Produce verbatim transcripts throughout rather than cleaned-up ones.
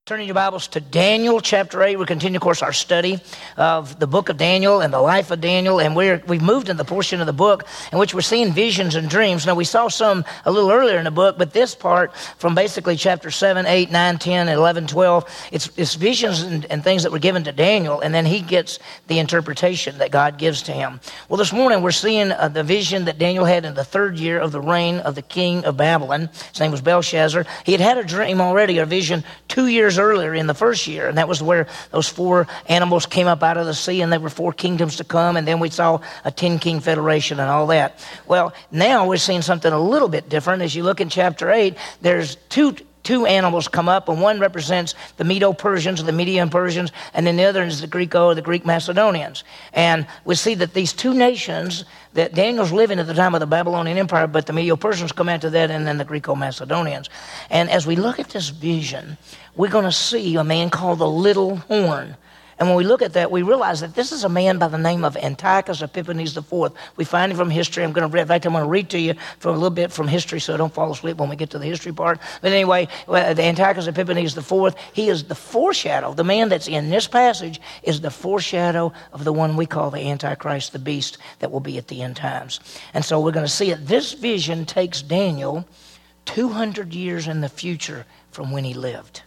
Turning your Bibles to Daniel chapter eight. We continue, of course, our study of the book of Daniel and the life of Daniel. And we're, we've moved in the portion of the book in which we're seeing visions and dreams. Now, we saw some a little earlier in the book, but this part from basically chapter seven, eight, nine, ten, eleven, twelve, it's, it's visions and, and things that were given to Daniel, and then he gets the interpretation that God gives to him. Well, this morning we're seeing uh, the vision that Daniel had in the third year of the reign of the king of Babylon. His name was Belshazzar. He had had a dream already, a vision two years earlier in the first year, and that was where those four animals came up out of the sea, and there were four kingdoms to come, and then we saw a ten-king federation and all that. Well, now we're seeing something a little bit different. As you look in chapter eight, there's two Two animals come up, and one represents the Medo-Persians, or the Median Persians, and then the other is the Greco, or the Greek Macedonians. And we see that these two nations that Daniel's living at the time of the Babylonian Empire, but the Medo-Persians come after that, and then the Greco-Macedonians. And as we look at this vision, we're going to see a man called the Little Horn. And when we look at that, we realize that this is a man by the name of Antiochus Epiphanes the fourth. We find him from history. I'm going to read, in fact, I'm going to read to you for a little bit from history so don't fall asleep when we get to the history part. But anyway, the Antiochus Epiphanes the fourth, he is the foreshadow. The man that's in this passage is the foreshadow of the one we call the Antichrist, the beast that will be at the end times. And so we're going to see it. This vision takes Daniel two hundred years in the future from when he lived,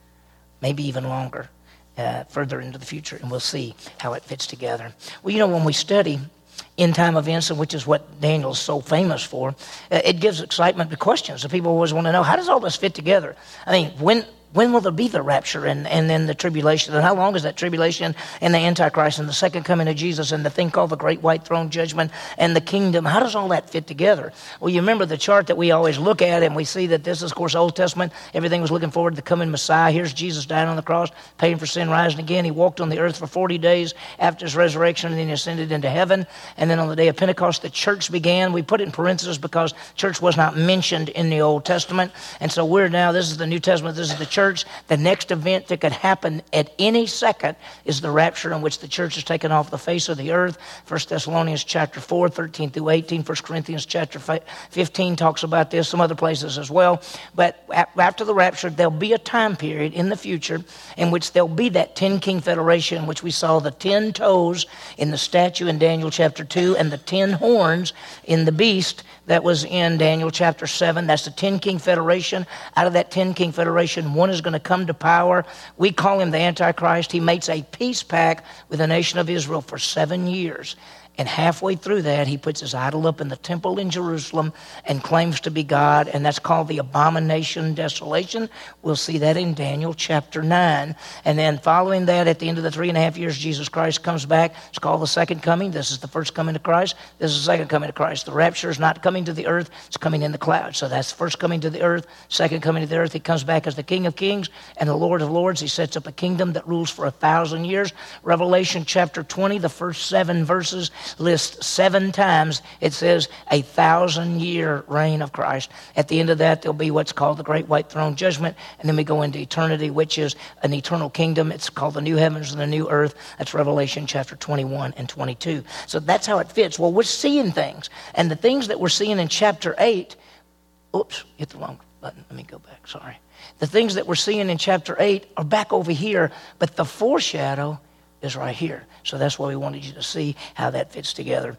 maybe even longer. Uh, further into the future, and we'll see how it fits together. Well, you know, when we study end-time events, which is what Daniel's so famous for, uh, it gives excitement to questions. So people always want to know, how does all this fit together? I mean, when when will there be the rapture and, and then the tribulation? And how long is that tribulation and the Antichrist and the second coming of Jesus and the thing called the Great White Throne Judgment and the kingdom? How does all that fit together? Well, you remember the chart that we always look at, and we see that this is, of course, Old Testament. Everything was looking forward to the coming Messiah. Here's Jesus dying on the cross, paying for sin, rising again. He walked on the earth for forty days after his resurrection, and then he ascended into heaven. And then on the day of Pentecost, the church began. We put it in parentheses because church was not mentioned in the Old Testament. And so we're now, this is the New Testament, this is the church. The next event that could happen at any second is the rapture, in which the church is taken off the face of the earth. First Thessalonians chapter four, thirteen through eighteen. First Corinthians chapter fifteen talks about this, some other places as well. But after the rapture, there'll be a time period in the future in which there'll be that ten-king federation, which we saw the ten toes in the statue in Daniel chapter two and the ten horns in the beast that was in Daniel chapter seven. That's the ten-king federation. Out of that ten-king federation, one is going to come to power. We call him the Antichrist. He makes a peace pact with the nation of Israel for seven years. And halfway through that, he puts his idol up in the temple in Jerusalem and claims to be God, and that's called the abomination desolation. We'll see that in Daniel chapter nine. And then following that, at the end of the three and a half years, Jesus Christ comes back. It's called the second coming. This is the first coming to Christ. This is the second coming to Christ. The rapture is not coming to the earth. It's coming in the clouds. So that's the first coming to the earth, second coming to the earth. He comes back as the King of kings and the Lord of lords. He sets up a kingdom that rules for a thousand years. Revelation chapter twenty, the first seven verses, list seven times it says a thousand year reign of Christ. At the end of that, there'll be what's called the Great White Throne Judgment, and then we go into eternity, which is an eternal kingdom. It's called the new heavens and the new earth. That's Revelation chapter twenty-one and twenty-two. So that's how it fits. Well, we're seeing things, and the things that we're seeing in chapter eight, oops, hit the wrong button. Let me go back, sorry. The things that we're seeing in chapter eight are back over here, but the foreshadow is right here. So that's why we wanted you to see how that fits together.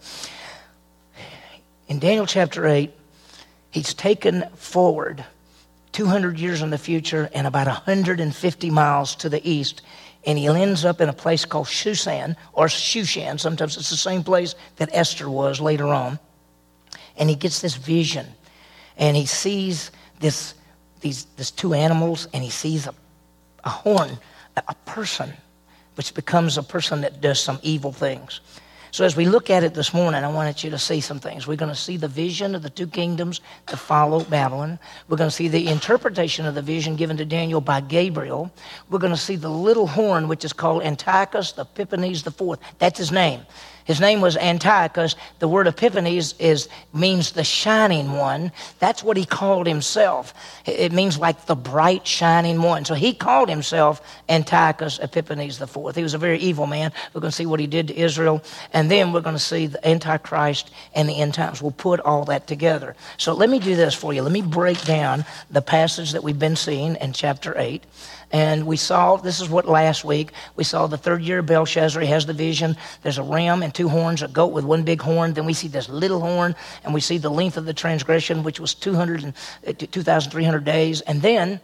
In Daniel chapter eight, he's taken forward two hundred years in the future and about one hundred fifty miles to the east, and he ends up in a place called Shushan, or Shushan. Sometimes it's the same place that Esther was later on. And he gets this vision, and he sees this these these two animals, and he sees a, a horn, a, a person, which becomes a person that does some evil things. So as we look at it this morning, I wanted you to see some things. We're going to see the vision of the two kingdoms to follow Babylon. We're going to see the interpretation of the vision given to Daniel by Gabriel. We're going to see the little horn, which is called Antiochus Epiphanes the fourth. That's his name. His name was Antiochus. The word Epiphanes is, means the shining one. That's what he called himself. It means like the bright shining one. So he called himself Antiochus Epiphanes the fourth. He was a very evil man. We're going to see what he did to Israel. And then we're going to see the Antichrist and the end times. We'll put all that together. So let me do this for you. Let me break down the passage that we've been seeing in chapter eight. And we saw, this is what last week, we saw the third year of Belshazzar. He has the vision. There's a ram and two horns, a goat with one big horn. Then we see this little horn, and we see the length of the transgression, which was two thousand three hundred days. And then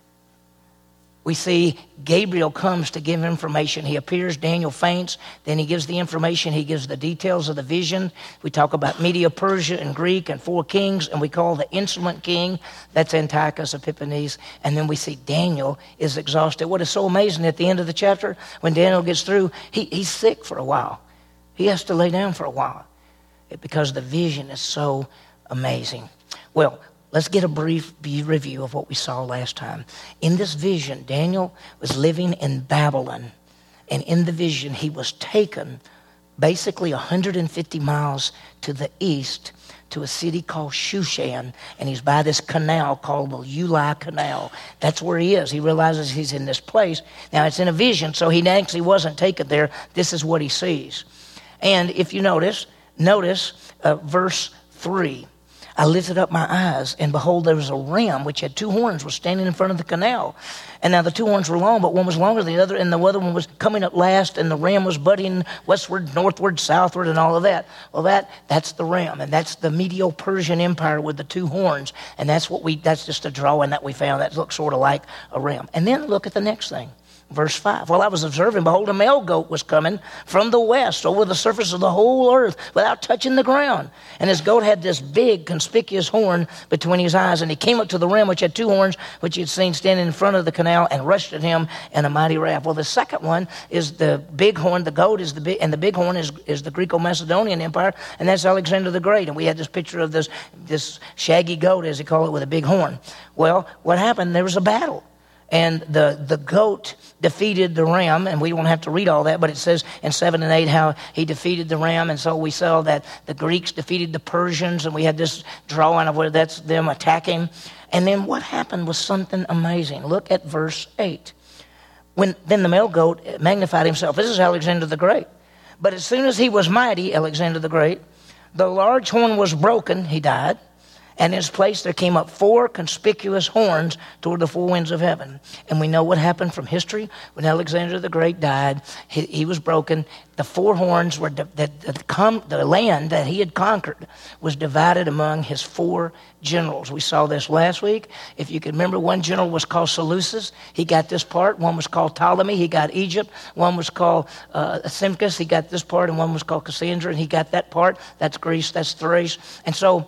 we see Gabriel comes to give information. He appears, Daniel faints, then he gives the information, he gives the details of the vision. We talk about Media, Persia, and Greek, and four kings, and we call the insolent king, that's Antiochus Epiphanes. And then we see Daniel is exhausted. What is so amazing at the end of the chapter, when Daniel gets through, he, he's sick for a while. He has to lay down for a while because the vision is so amazing. Well, let's get a brief review of what we saw last time. In this vision, Daniel was living in Babylon. And in the vision, he was taken basically one hundred fifty miles to the east to a city called Shushan. And he's by this canal called the Ulai Canal. That's where he is. He realizes he's in this place. Now, it's in a vision, so he actually wasn't taken there. This is what he sees. And if you notice, notice uh, verse three. I lifted up my eyes, and behold, there was a ram which had two horns, was standing in front of the canal. And now the two horns were long, but one was longer than the other, and the other one was coming up last, and the ram was butting westward, northward, southward, and all of that. Well, that that's the ram, and that's the Medo-Persian Empire with the two horns, and that's what we that's just a drawing that we found that looks sort of like a ram. And then look at the next thing. Verse five, while I was observing, behold, a male goat was coming from the west over the surface of the whole earth without touching the ground. And his goat had this big, conspicuous horn between his eyes. And he came up to the ram, which had two horns, which he had seen standing in front of the canal, and rushed at him in a mighty wrath. Well, the second one is the big horn. The goat is the big, and the big horn is, is the Greco-Macedonian Empire, and that's Alexander the Great. And we had this picture of this, this shaggy goat, as he called it, with a big horn. Well, what happened? There was a battle. And the, the goat defeated the ram, and we won't have to read all that, but it says in seven and eight how he defeated the ram. And so we saw that the Greeks defeated the Persians, and we had this drawing of where that's them attacking. And then what happened was something amazing. Look at verse eight. When then the male goat magnified himself. This is Alexander the Great. But as soon as he was mighty, Alexander the Great, the large horn was broken, he died. And in his place there came up four conspicuous horns toward the four winds of heaven. And we know what happened from history. When Alexander the Great died, he, he was broken. The four horns were, di- the, the, the, the land that he had conquered was divided among his four generals. We saw this last week. If you can remember, one general was called Seleucus. He got this part. One was called Ptolemy. He got Egypt. One was called uh, Simcus. He got this part. And one was called Cassandra, and he got that part. That's Greece. That's Thrace. And so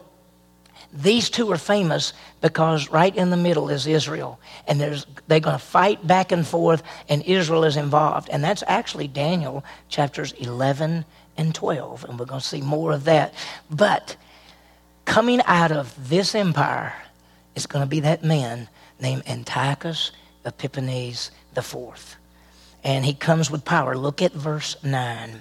these two are famous because right in the middle is Israel. And there's, they're going to fight back and forth, and Israel is involved. And that's actually Daniel chapters eleven and twelve. And we're going to see more of that. But coming out of this empire is going to be that man named Antiochus Epiphanes the fourth. And he comes with power. Look at verse nine.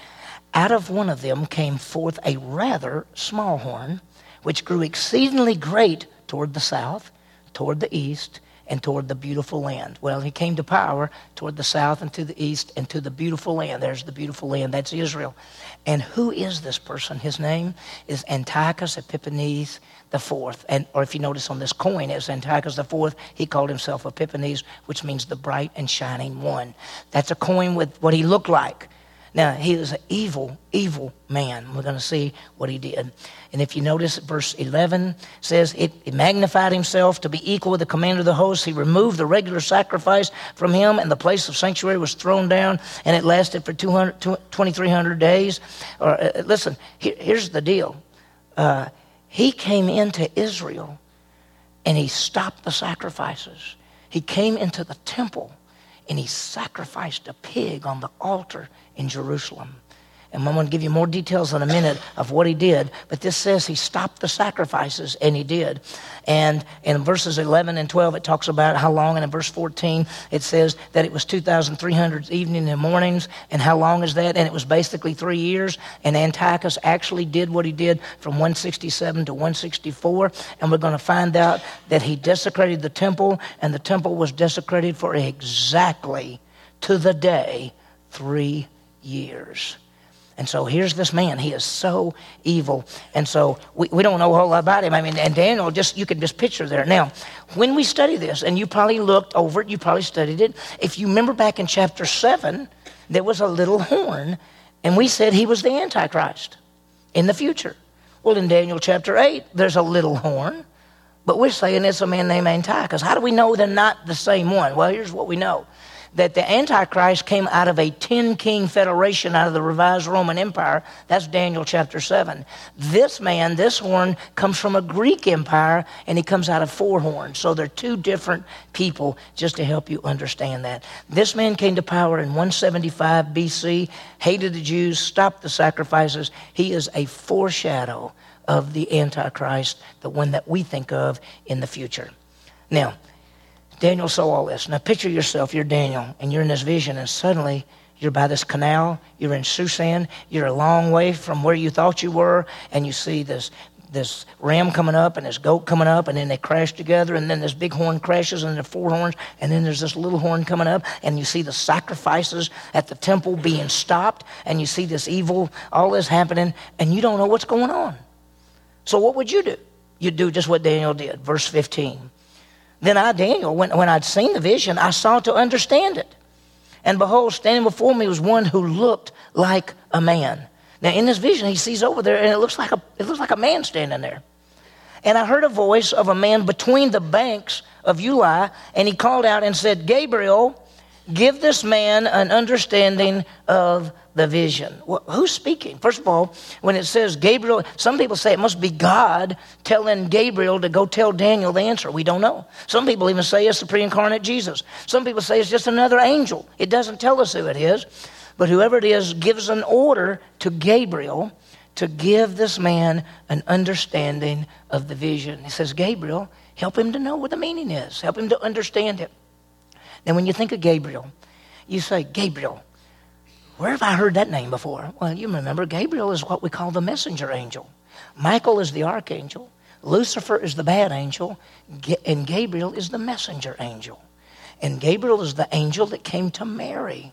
Out of one of them came forth a rather small horn, which grew exceedingly great toward the south, toward the east, and toward the beautiful land. Well, he came to power toward the south and to the east and to the beautiful land. There's the beautiful land. That's Israel. And who is this person? His name is Antiochus Epiphanes the fourth. And, or if you notice on this coin, it's Antiochus the fourth. He called himself Epiphanes, which means the bright and shining one. That's a coin with what he looked like. Now, he was an evil, evil man. We're going to see what he did. And if you notice, verse eleven says, it, it magnified himself to be equal with the commander of the host. He removed the regular sacrifice from him, and the place of sanctuary was thrown down, and it lasted for two hundred, twenty-three hundred days. Or, uh, listen, here, here's the deal. Uh, he came into Israel, and he stopped the sacrifices. He came into the temple, and he sacrificed a pig on the altar in Jerusalem. And I'm going to give you more details in a minute of what he did. But this says he stopped the sacrifices, and he did. And in verses eleven and twelve, it talks about how long. And in verse fourteen, it says that it was two thousand three hundred evenings and mornings. And how long is that? And it was basically three years. And Antiochus actually did what he did from one sixty-seven to one sixty-four. And we're going to find out that he desecrated the temple. And the temple was desecrated for exactly, to the day, three years. And so here's this man. He is so evil. And so we, we don't know a whole lot about him. I mean, and Daniel, just you can just picture there. Now, when we study this, and you probably looked over it, you probably studied it. If you remember back in chapter seven, there was a little horn, and we said he was the Antichrist in the future. Well, in Daniel chapter eight, there's a little horn, but we're saying it's a man named Antiochus. How do we know they're not the same one? Well, here's what we know. That the Antichrist came out of a ten-king federation out of the revised Roman Empire. That's Daniel chapter seven. This man, this horn, comes from a Greek empire, and he comes out of four horns. So they're two different people, just to help you understand that. This man came to power in one seventy-five B C, hated the Jews, stopped the sacrifices. He is a foreshadow of the Antichrist, the one that we think of in the future. Now, Daniel saw all this. Now picture yourself, you're Daniel, and you're in this vision, and suddenly you're by this canal, you're in Susan, you're a long way from where you thought you were, and you see this this ram coming up and this goat coming up, and then they crash together, and then this big horn crashes, and there are four horns, and then there's this little horn coming up, and you see the sacrifices at the temple being stopped, and you see this evil, all this happening, and you don't know what's going on. So what would you do? You'd do just what Daniel did, verse fifteen. Then I, Daniel, when, when I'd seen the vision, I sought to understand it. And behold, standing before me was one who looked like a man. Now, in this vision, he sees over there, and it looks like a, it looks like a man standing there. And I heard a voice of a man between the banks of Uli, and he called out and said, Gabriel, give this man an understanding of the vision. Well, who's speaking? First of all, when it says Gabriel, some people say it must be God telling Gabriel to go tell Daniel the answer. We don't know. Some people even say it's the pre-incarnate Jesus. Some people say it's just another angel. It doesn't tell us who it is. But whoever it is gives an order to Gabriel to give this man an understanding of the vision. He says, Gabriel, help him to know what the meaning is. Help him to understand it. Now, when you think of Gabriel, you say, Gabriel, where have I heard that name before? Well, you remember, Gabriel is what we call the messenger angel. Michael is the archangel. Lucifer is the bad angel. And Gabriel is the messenger angel. And Gabriel is the angel that came to Mary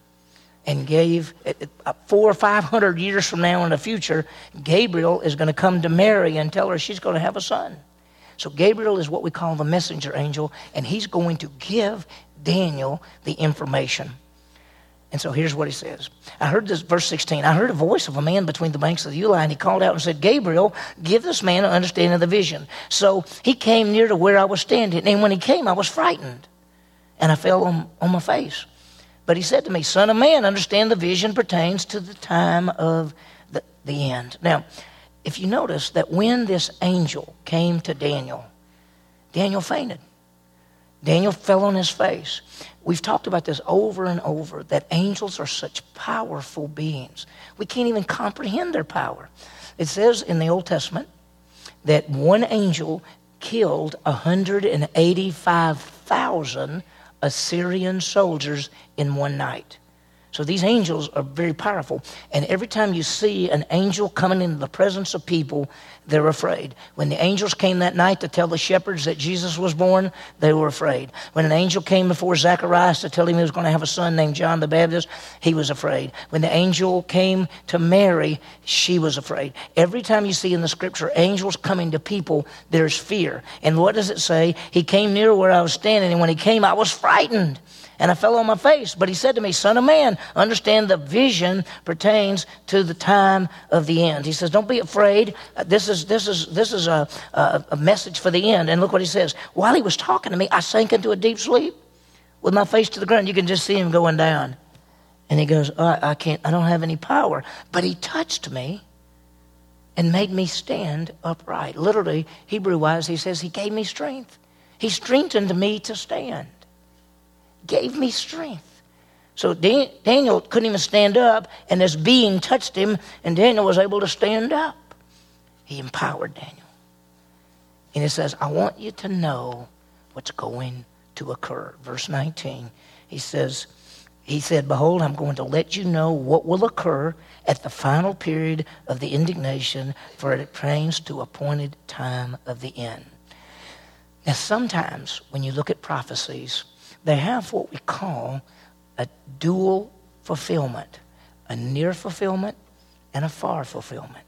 and gave, four or five hundred years from now in the future, Gabriel is going to come to Mary and tell her she's going to have a son. So Gabriel is what we call the messenger angel, and he's going to give Daniel the information. And so here's what he says. I heard this, verse sixteen, I heard a voice of a man between the banks of the Uli, and he called out and said, Gabriel, give this man an understanding of the vision. So he came near to where I was standing, and when he came, I was frightened, and I fell on, on my face. But he said to me, Son of man, understand the vision pertains to the time of the, the end. Now, if you notice that when this angel came to Daniel, Daniel fainted. Daniel fell on his face. We've talked about this over and over, that angels are such powerful beings. We can't even comprehend their power. It says in the Old Testament that one angel killed one hundred eighty-five thousand Assyrian soldiers in one night. So these angels are very powerful. And every time you see an angel coming into the presence of people, they're afraid. When the angels came that night to tell the shepherds that Jesus was born, they were afraid. When an angel came before Zacharias to tell him he was going to have a son named John the Baptist, he was afraid. When the angel came to Mary, she was afraid. Every time you see in the scripture angels coming to people, there's fear. And what does it say? He came near where I was standing, and when he came, I was frightened. And I fell on my face. But he said to me, Son of man, understand the vision pertains to the time of the end. He says, don't be afraid. This is this is this is a, a, a message for the end. And look what he says. While he was talking to me, I sank into a deep sleep with my face to the ground. You can just see him going down. And he goes, oh, I can't, I don't have any power. But he touched me and made me stand upright. Literally, Hebrew-wise, he says he gave me strength. He strengthened me to stand. Gave me strength. So Daniel couldn't even stand up, and this being touched him, and Daniel was able to stand up. He empowered Daniel. And it says, I want you to know what's going to occur. Verse nineteen, he says, he said, behold, I'm going to let you know what will occur at the final period of the indignation, for it pertains to appointed time of the end. Now, sometimes when you look at prophecies, they have what we call a dual fulfillment, a near fulfillment and a far fulfillment.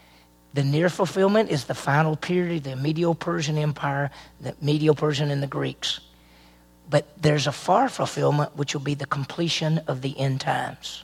The near fulfillment is the final period, the Medo-Persian Empire, the Medo-Persian and the Greeks. But there's a far fulfillment, which will be the completion of the end times.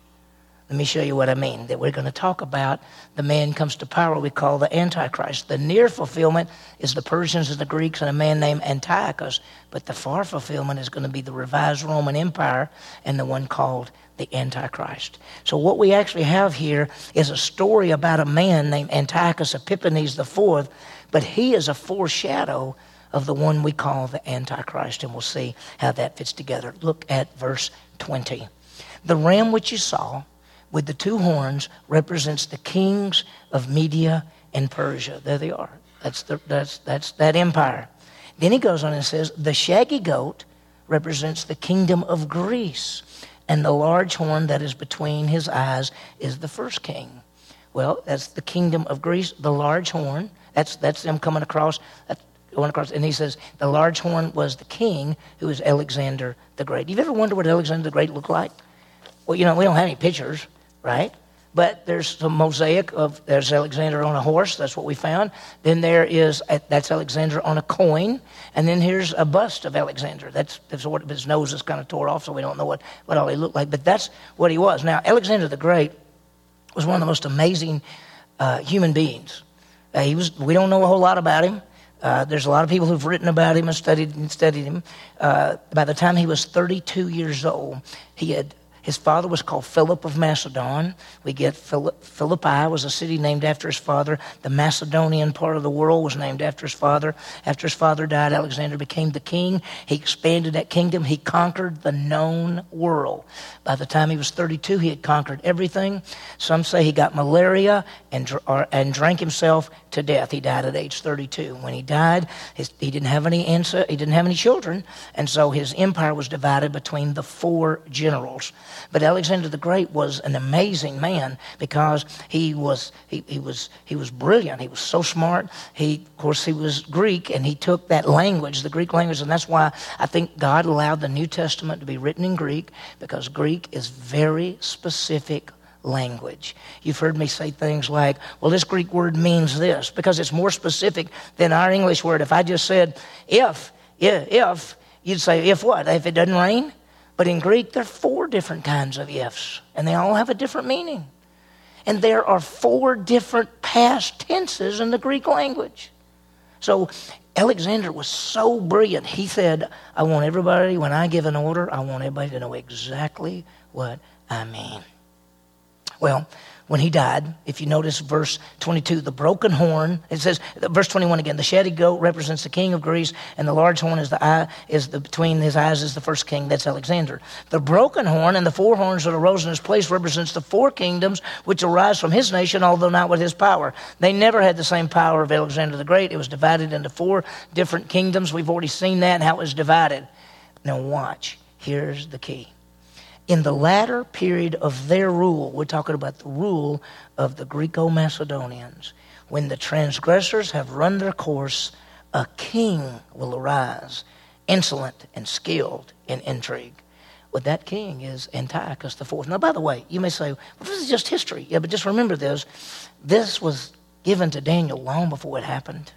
Let me show you what I mean. That we're going to talk about the man comes to power we call the Antichrist. The near fulfillment is the Persians and the Greeks and a man named Antiochus. But the far fulfillment is going to be the revised Roman Empire and the one called the Antichrist. So what we actually have here is a story about a man named Antiochus Epiphanes the Fourth, but he is a foreshadow of the one we call the Antichrist, and we'll see how that fits together. Look at verse twenty. The ram which you saw with the two horns represents the kings of Media and Persia. There they are. That's the, that's that's that empire. Then he goes on and says, the shaggy goat represents the kingdom of Greece, and the large horn that is between his eyes is the first king. Well, that's the kingdom of Greece, the large horn. That's that's them coming across. That's going across, and he says the large horn was the king, who is Alexander the Great. You've ever wondered what Alexander the Great looked like? Well, you know, we don't have any pictures, right? But there's some mosaic of, there's Alexander on a horse. That's what we found. Then there is, a, that's Alexander on a coin. And then here's a bust of Alexander. That's, that's what his nose is kind of tore off, so we don't know what, what all he looked like. But that's what he was. Now, Alexander the Great was one of the most amazing uh, human beings. Uh, he was. We don't know a whole lot about him. Uh, there's a lot of people who've written about him and studied and studied him. Uh, by the time he was thirty-two years old, he had his father was called Philip of Macedon. We get Philip, Philippi was a city named after his father. The Macedonian part of the world was named after his father. After his father died, Alexander became the king. He expanded that kingdom. He conquered the known world. By the time he was thirty-two, he had conquered everything. Some say he got malaria and, or, and drank himself to death. He died at age thirty-two. When he died, his, he didn't have any answer, he didn't have any children, and so his empire was divided between the four generals. But Alexander the Great was an amazing man because he was he, he was he was brilliant. He was so smart. He, of course, he was Greek, and he took that language, the Greek language, and that's why I think God allowed the New Testament to be written in Greek, because Greek is very specific language. You've heard me say things like, well, this Greek word means this, because it's more specific than our English word. If I just said if, if, if, you'd say, if what? If it doesn't rain? But in Greek, there are four different kinds of ifs, and they all have a different meaning. And there are four different past tenses in the Greek language. So Alexander was so brilliant. He said, I want everybody, when I give an order, I want everybody to know exactly what I mean. Well, when he died, if you notice verse twenty-two, the broken horn, it says, verse twenty-one again, the shaggy goat represents the king of Greece, and the large horn is the eye, is the between his eyes is the first king, that's Alexander. The broken horn and the four horns that arose in his place represents the four kingdoms which arise from his nation, although not with his power. They never had the same power of Alexander the Great. It was divided into four different kingdoms. We've already seen that and how it was divided. Now watch, here's the key. In the latter period of their rule, we're talking about the rule of the Greco-Macedonians, when the transgressors have run their course, a king will arise, insolent and skilled in intrigue. Well, that king is Antiochus the Fourth. Now, by the way, you may say, well, this is just history. Yeah, but just remember this. This was given to Daniel long before it happened.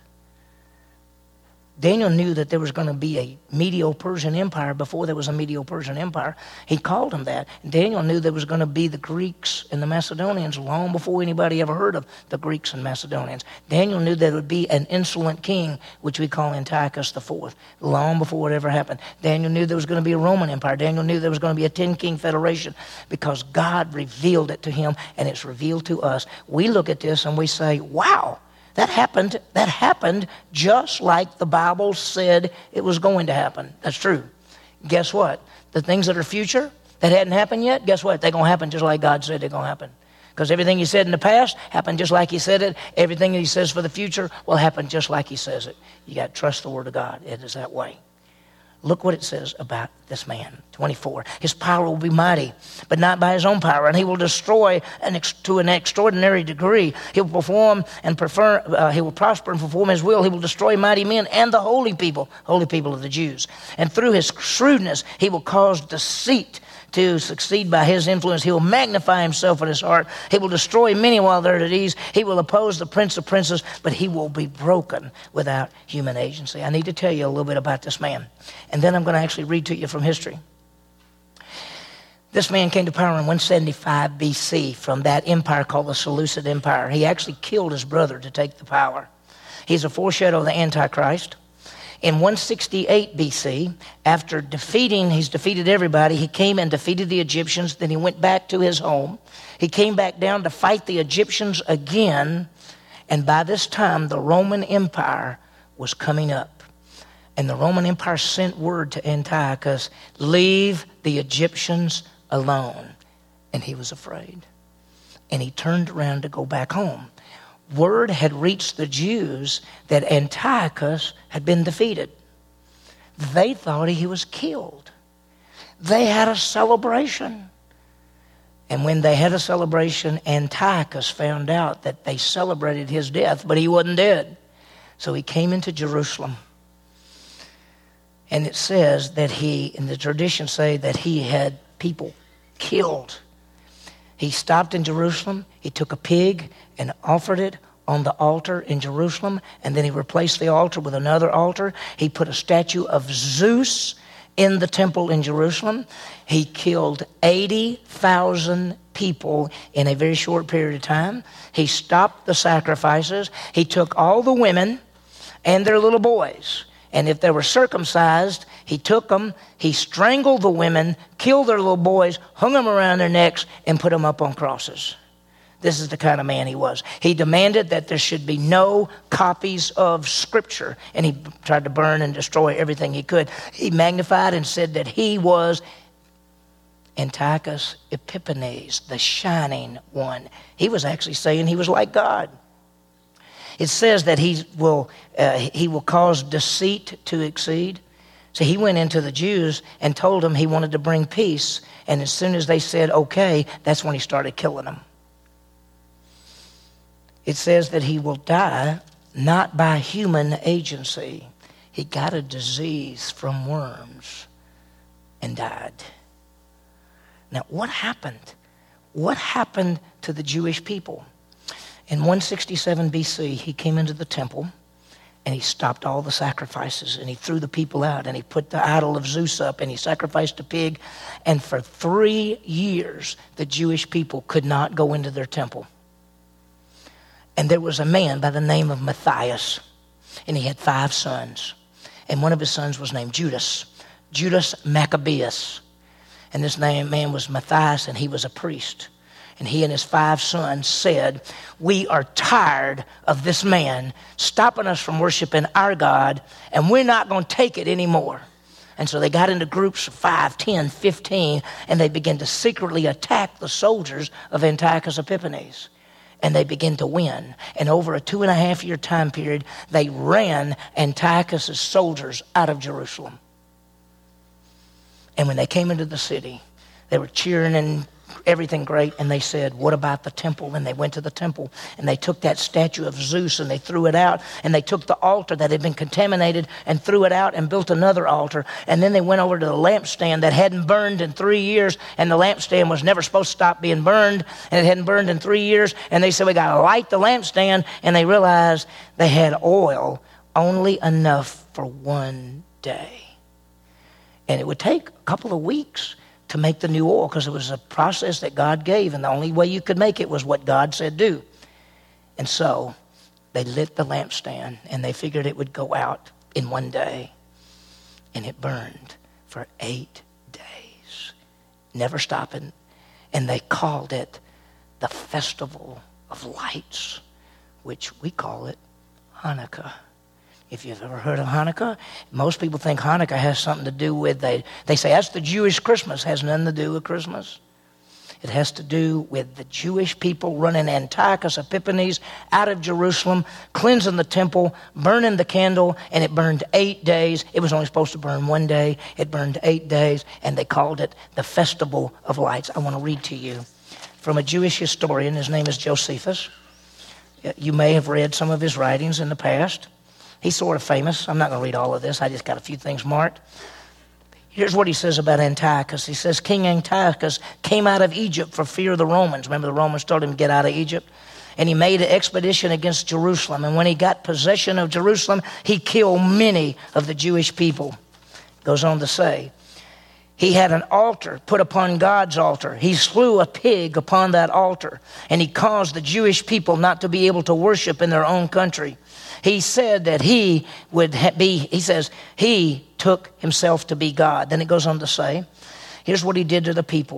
Daniel knew that there was going to be a Medo-Persian Empire before there was a Medo-Persian Empire. He called them that. And Daniel knew there was going to be the Greeks and the Macedonians long before anybody ever heard of the Greeks and Macedonians. Daniel knew there would be an insolent king, which we call Antiochus the Fourth, long before it ever happened. Daniel knew there was going to be a Roman Empire. Daniel knew there was going to be a ten-king federation, because God revealed it to him, and it's revealed to us. We look at this and we say, wow. That happened, that happened just like the Bible said it was going to happen. That's true. Guess what? The things that are future, that hadn't happened yet, guess what? They're going to happen just like God said they're going to happen. Because everything he said in the past happened just like he said it. Everything that he says for the future will happen just like he says it. You got to trust the word of God. It is that way. Look what it says about this man, twenty-four. His power will be mighty, but not by his own power, and he will destroy an ex- to an extraordinary degree. He will perform and prefer. Uh, he will prosper and perform his will. He will destroy mighty men and the holy people, holy people of the Jews. And through his shrewdness, he will cause deceit to succeed by his influence. He will magnify himself in his heart. He will destroy many while they're at ease. He will oppose the prince of princes, but he will be broken without human agency. I need to tell you a little bit about this man. And then I'm going to actually read to you from history. This man came to power in one seventy-five B C from that empire called the Seleucid Empire. He actually killed his brother to take the power. He's a foreshadow of the Antichrist. In one sixty-eight B C, after defeating, he's defeated everybody, he came and defeated the Egyptians, then he went back to his home. He came back down to fight the Egyptians again, and by this time the Roman Empire was coming up. And the Roman Empire sent word to Antiochus, leave the Egyptians alone. And he was afraid. And he turned around to go back home. Word had reached the Jews that Antiochus had been defeated. They thought he was killed. They had a celebration. And when they had a celebration, Antiochus found out that they celebrated his death, but he wasn't dead. So he came into Jerusalem. And it says that he, in the traditions say that he had people killed. He stopped in Jerusalem. He took a pig and offered it on the altar in Jerusalem. And then he replaced the altar with another altar. He put a statue of Zeus in the temple in Jerusalem. He killed eighty thousand people in a very short period of time. He stopped the sacrifices. He took all the women and their little boys. And if they were circumcised, he took them, he strangled the women, killed their little boys, hung them around their necks, and put them up on crosses. This is the kind of man he was. He demanded that there should be no copies of Scripture, and he tried to burn and destroy everything he could. He magnified and said that he was Antiochus Epiphanes, the shining one. He was actually saying he was like God. It says that he will uh, he will cause deceit to exceed. So he went into the Jews and told them he wanted to bring peace. And as soon as they said okay, that's when he started killing them. It says that he will die not by human agency. He got a disease from worms and died. Now, what happened? What happened to the Jewish people? In one sixty-seven B C, he came into the temple and he stopped all the sacrifices and he threw the people out and he put the idol of Zeus up and he sacrificed a pig. And for three years, the Jewish people could not go into their temple. And there was a man by the name of Matthias, and he had five sons. And one of his sons was named Judas, Judas Maccabeus. And this name, man was Matthias, and he was a priest. And he and his five sons said, we are tired of this man stopping us from worshiping our God, and we're not going to take it anymore. And so they got into groups of five, ten, fifteen, and they began to secretly attack the soldiers of Antiochus Epiphanes. And they began to win. And over a two and a half year time period, they ran Antiochus' soldiers out of Jerusalem. And when they came into the city, they were cheering and everything great. And they said, what about the temple? And they went to the temple and they took that statue of Zeus and they threw it out. And they took the altar that had been contaminated and threw it out and built another altar. And then they went over to the lampstand that hadn't burned in three years. And the lampstand was never supposed to stop being burned. And it hadn't burned in three years. And they said, we got to light the lampstand. And they realized they had oil only enough for one day. And it would take a couple of weeks to make the new oil because it was a process that God gave, and the only way you could make it was what God said do. And so they lit the lampstand, and they figured it would go out in one day, and it burned for eight days, never stopping. And they called it the Festival of Lights, which we call it Hanukkah. If you've ever heard of Hanukkah, most people think Hanukkah has something to do with, they, they say that's the Jewish Christmas. It has nothing to do with Christmas. It has to do with the Jewish people running Antiochus Epiphanes out of Jerusalem, cleansing the temple, burning the candle, and it burned eight days. It was only supposed to burn one day. It burned eight days, and they called it the Festival of Lights. I want to read to you from a Jewish historian. His name is Josephus. You may have read some of his writings in the past. He's sort of famous. I'm not going to read all of this. I just got a few things marked. Here's what he says about Antiochus. He says, King Antiochus came out of Egypt for fear of the Romans. Remember, the Romans told him to get out of Egypt? And he made an expedition against Jerusalem. And when he got possession of Jerusalem, he killed many of the Jewish people. Goes on to say, he had an altar put upon God's altar. He slew a pig upon that altar. And he caused the Jewish people not to be able to worship in their own country. He said that he would be, he says, he took himself to be God. Then it goes on to say, here's what he did to the people.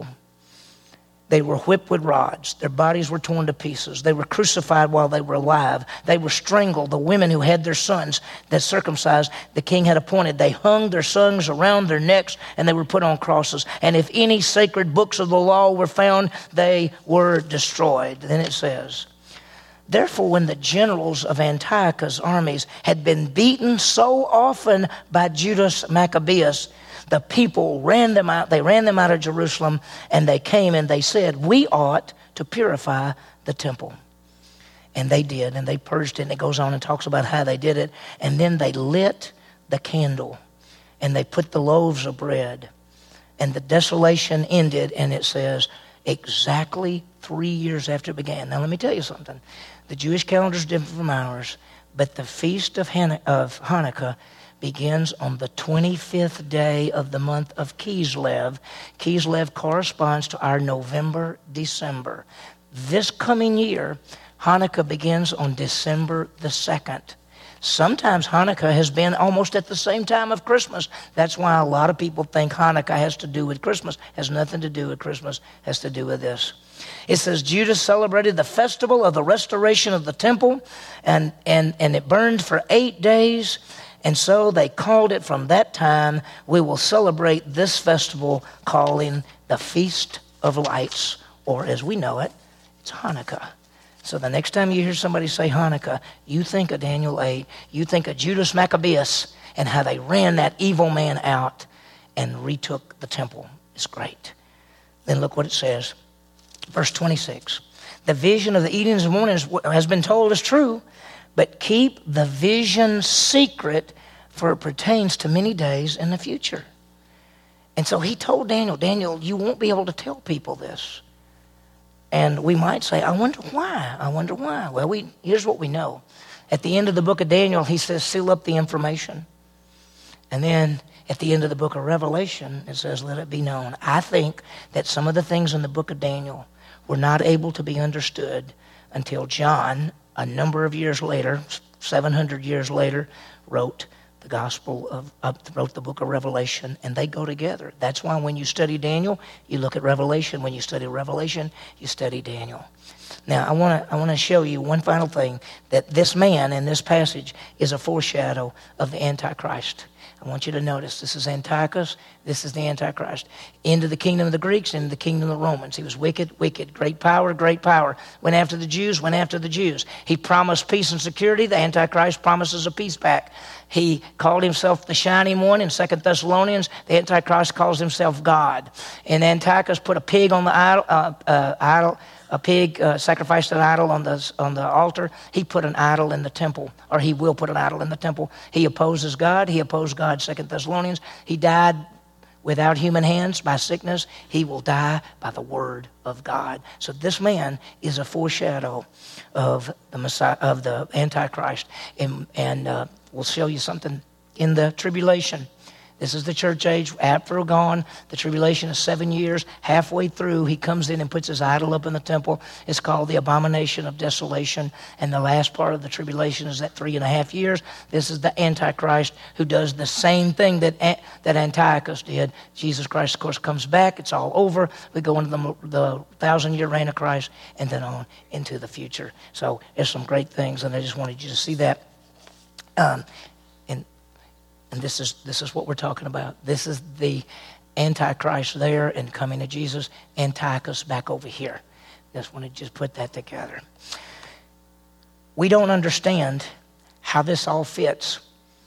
They were whipped with rods. Their bodies were torn to pieces. They were crucified while they were alive. They were strangled. The women who had their sons that circumcised the king had appointed, they hung their sons around their necks and they were put on crosses. And if any sacred books of the law were found, they were destroyed. Then it says, therefore, when the generals of Antiochus' armies had been beaten so often by Judas Maccabeus, the people ran them out. They ran them out of Jerusalem, and they came and they said, we ought to purify the temple. And they did, and they purged it. And it goes on and talks about how they did it. And then they lit the candle, and they put the loaves of bread. And the desolation ended, and it says, exactly three years after it began. Now, let me tell you something. The Jewish calendar is different from ours, but the feast of, Han- of Hanukkah begins on the twenty-fifth day of the month of Kislev. Kislev corresponds to our November, December. This coming year, Hanukkah begins on December the second. Sometimes Hanukkah has been almost at the same time of Christmas. That's why a lot of people think Hanukkah has to do with Christmas. It has nothing to do with Christmas. It has to do with this. It says Judah celebrated the festival of the restoration of the temple, and, and, and it burned for eight days. And so they called it from that time, we will celebrate this festival calling the Feast of Lights, or as we know it, it's Hanukkah. So the next time you hear somebody say Hanukkah, you think of Daniel eight, you think of Judas Maccabeus and how they ran that evil man out and retook the temple. It's great. Then look what it says. Verse twenty-six. The vision of the evenings and mornings has been told as true, but keep the vision secret, for it pertains to many days in the future. And so he told Daniel, Daniel, you won't be able to tell people this. And we might say, I wonder why? I wonder why? Well, we here's what we know. At the end of the book of Daniel, he says, seal up the information. And then at the end of the book of Revelation, it says, let it be known. I think that some of the things in the book of Daniel were not able to be understood until John, a number of years later, seven hundred years later, wrote the gospel of, uh, wrote the book of Revelation, and they go together. That's why when you study Daniel, you look at Revelation. When you study Revelation, you study Daniel. Now, I want to I want to show you one final thing, that this man in this passage is a foreshadow of the Antichrist. I want you to notice, this is Antiochus, this is the Antichrist. Into the kingdom of the Greeks, into the kingdom of the Romans. He was wicked, wicked, great power, great power. Went after the Jews, went after the Jews. He promised peace and security. The Antichrist promises a peace pact. He called himself the Shining One in Second Thessalonians. The Antichrist calls himself God. And Antiochus put a pig on the idol, uh, uh, idol a pig uh, sacrificed an idol on the on the altar. He put an idol in the temple, or he will put an idol in the temple. He opposes God. He opposed God, Second Thessalonians. He died without human hands by sickness. He will die by the word of God. So this man is a foreshadow of the Messiah, of the Antichrist, and and uh, we'll show you something in the tribulation. This is the church age. After gone, the tribulation is seven years. Halfway through, he comes in and puts his idol up in the temple. It's called the abomination of desolation. And the last part of the tribulation is that three and a half years. This is the Antichrist who does the same thing that that Antiochus did. Jesus Christ, of course, comes back. It's all over. We go into the, the thousand-year reign of Christ and then on into the future. So there's some great things, and I just wanted you to see that. Um, And this is this is what we're talking about. This is the Antichrist there and coming to Jesus. Antiochus back over here. Just want to just put that together. We don't understand how this all fits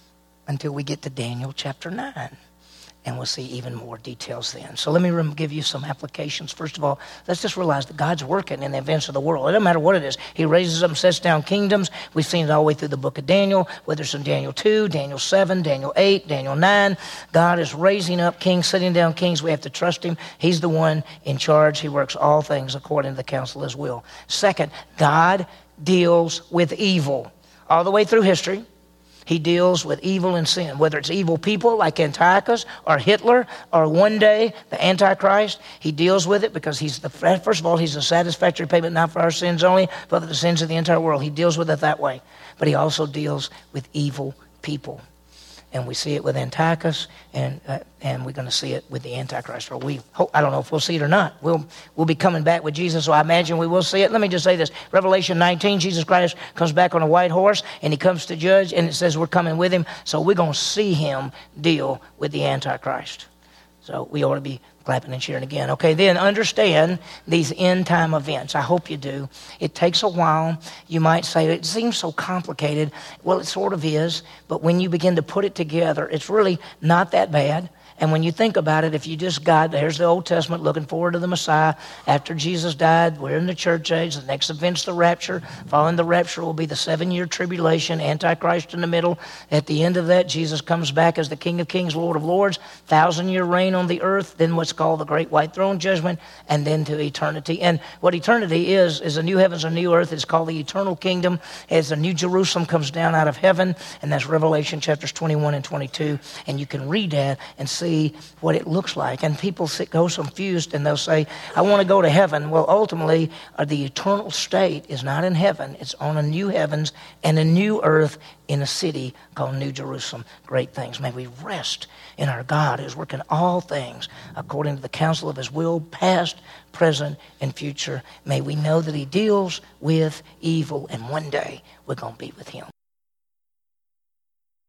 until we get to Daniel chapter nine. And we'll see even more details then. So let me give you some applications. First of all, let's just realize that God's working in the events of the world. It doesn't matter what it is. He raises up and sets down kingdoms. We've seen it all the way through the book of Daniel, whether it's in Daniel two, Daniel seven, Daniel eight, Daniel nine. God is raising up kings, setting down kings. We have to trust him. He's the one in charge. He works all things according to the counsel of his will. Second, God deals with evil all the way through history. He deals with evil and sin, whether it's evil people like Antiochus or Hitler or one day the Antichrist. He deals with it because he's the first of all, he's a satisfactory payment not for our sins only, but for the sins of the entire world. He deals with it that way. But he also deals with evil people. And we see it with Antiochus, and uh, and we're going to see it with the Antichrist. Or we hope, I don't know if we'll see it or not. We'll we'll be coming back with Jesus, so I imagine we will see it. Let me just say this. Revelation nineteen, Jesus Christ comes back on a white horse, and he comes to judge, and it says we're coming with him. So we're going to see him deal with the Antichrist. So we ought to be clapping and cheering again. Okay, then understand these end-time events. I hope you do. It takes a while. You might say, it seems so complicated. Well, it sort of is, but when you begin to put it together, it's really not that bad. And when you think about it, if you just got, there's the Old Testament looking forward to the Messiah. After Jesus died, we're in the church age. The next event's the rapture. Following the rapture will be the seven-year tribulation, Antichrist in the middle. At the end of that, Jesus comes back as the King of Kings, Lord of Lords, thousand-year reign on the earth, then what's called the Great White Throne Judgment, and then to eternity. And what eternity is, is a new heavens and new earth. It's called the eternal kingdom. As a new Jerusalem comes down out of heaven, and that's Revelation chapters twenty-one and twenty-two. And you can read that and see what it looks like. And people sit, go confused and they'll say, I want to go to heaven. Well, ultimately, uh, the eternal state is not in heaven. It's on a new heavens and a new earth in a city called New Jerusalem. Great things. May we rest in our God who's working all things according to the counsel of his will, past, present, and future. May we know that he deals with evil, and one day we're going to be with him.